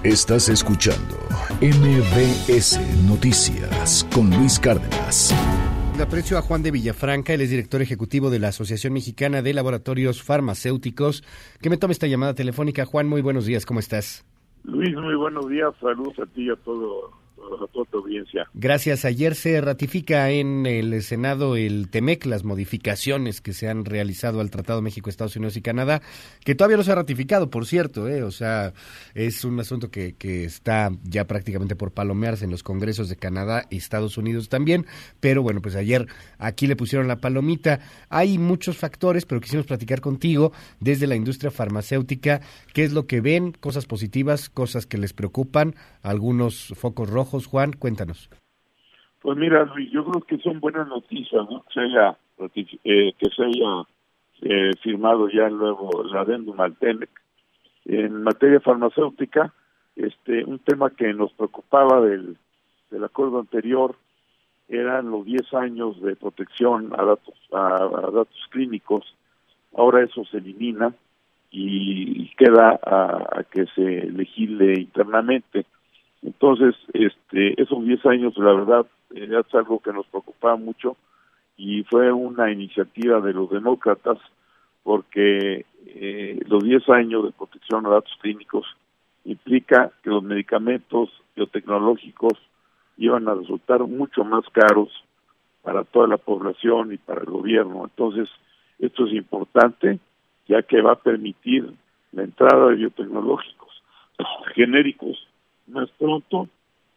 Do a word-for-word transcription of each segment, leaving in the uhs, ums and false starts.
Estás escuchando M B S Noticias con Luis Cárdenas. Le aprecio a Juan de Villafranca, él es director ejecutivo de la Asociación Mexicana de Laboratorios Farmacéuticos, que me tome esta llamada telefónica. Juan, muy buenos días, ¿cómo estás? Luis, muy buenos días, saludos a ti y a todo, a toda tu audiencia. Gracias. Ayer se ratifica en el Senado el TEMEC, las modificaciones que se han realizado al Tratado México, Estados Unidos y Canadá, que todavía no se ha ratificado, por cierto, ¿eh? O sea, es un asunto que, que está ya prácticamente por palomearse en los congresos de Canadá y Estados Unidos también, pero bueno, pues ayer aquí le pusieron la palomita. Hay muchos factores, pero quisimos platicar contigo desde la industria farmacéutica, qué es lo que ven, cosas positivas, cosas que les preocupan, algunos focos rojos. Juan, cuéntanos. Pues mira, Luis, yo creo que son buenas noticias, ¿no? Que se haya, eh, que se haya eh, firmado ya el nuevo el adendum al TEMEC. En materia farmacéutica, este, un tema que nos preocupaba del, del acuerdo anterior eran los diez años de protección a datos, a, a datos clínicos. Ahora eso se elimina y queda a, a que se legisle internamente. Entonces, este, esos diez años, la verdad, es algo que nos preocupaba mucho y fue una iniciativa de los demócratas porque eh, los diez años de protección a datos clínicos implica que los medicamentos biotecnológicos iban a resultar mucho más caros para toda la población y para el gobierno. Entonces, esto es importante, ya que va a permitir la entrada de biotecnológicos genéricos más pronto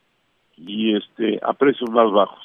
y este a precios más bajos.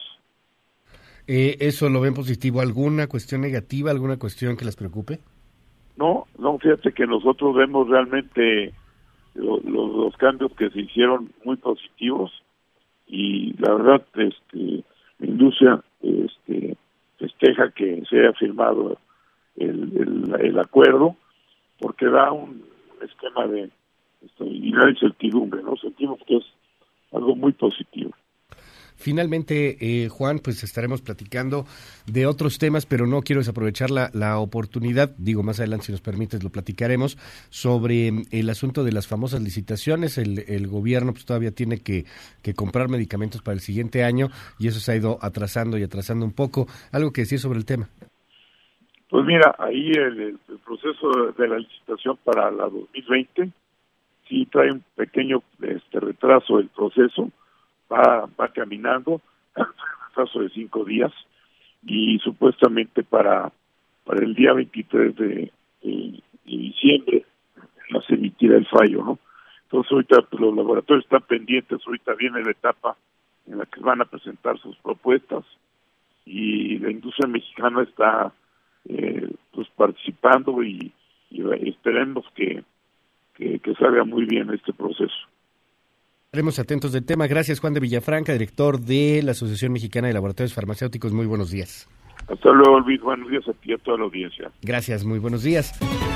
Eh, ¿Eso lo ven positivo? ¿Alguna cuestión negativa, alguna cuestión que les preocupe? No, no, fíjate que nosotros vemos realmente lo, lo, los cambios que se hicieron muy positivos y la verdad este la industria este festeja que se haya firmado el, el, el acuerdo porque da un esquema de estabilidad y certidumbre, ¿no? Sentimos que es algo muy positivo. Finalmente, eh, Juan, pues estaremos platicando de otros temas, pero no quiero desaprovechar la, la oportunidad, digo, más adelante, si nos permites, lo platicaremos, sobre el asunto de las famosas licitaciones. El, el gobierno pues todavía tiene que, que comprar medicamentos para el siguiente año y eso se ha ido atrasando y atrasando un poco. ¿Algo que decir sobre el tema? Pues mira, ahí el, el proceso de la licitación para la dos mil veinte sí trae un pequeño este retraso del proceso, va va caminando, un retraso de cinco días y supuestamente para para el día veintitrés de, de, de diciembre se emitirá el fallo, ¿no? Entonces ahorita pues, los laboratorios están pendientes, ahorita viene la etapa en la que van a presentar sus propuestas y la industria mexicana está eh, pues participando y, y esperemos que Que, que salga muy bien este proceso. Estaremos atentos del tema. Gracias, Juan de Villafranca, director de la Asociación Mexicana de Laboratorios Farmacéuticos. Muy buenos días. Hasta luego, Luis. Buenos días a ti y a toda la audiencia. Gracias, muy buenos días.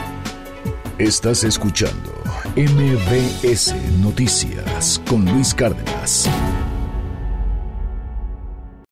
Estás escuchando M B S Noticias con Luis Cárdenas.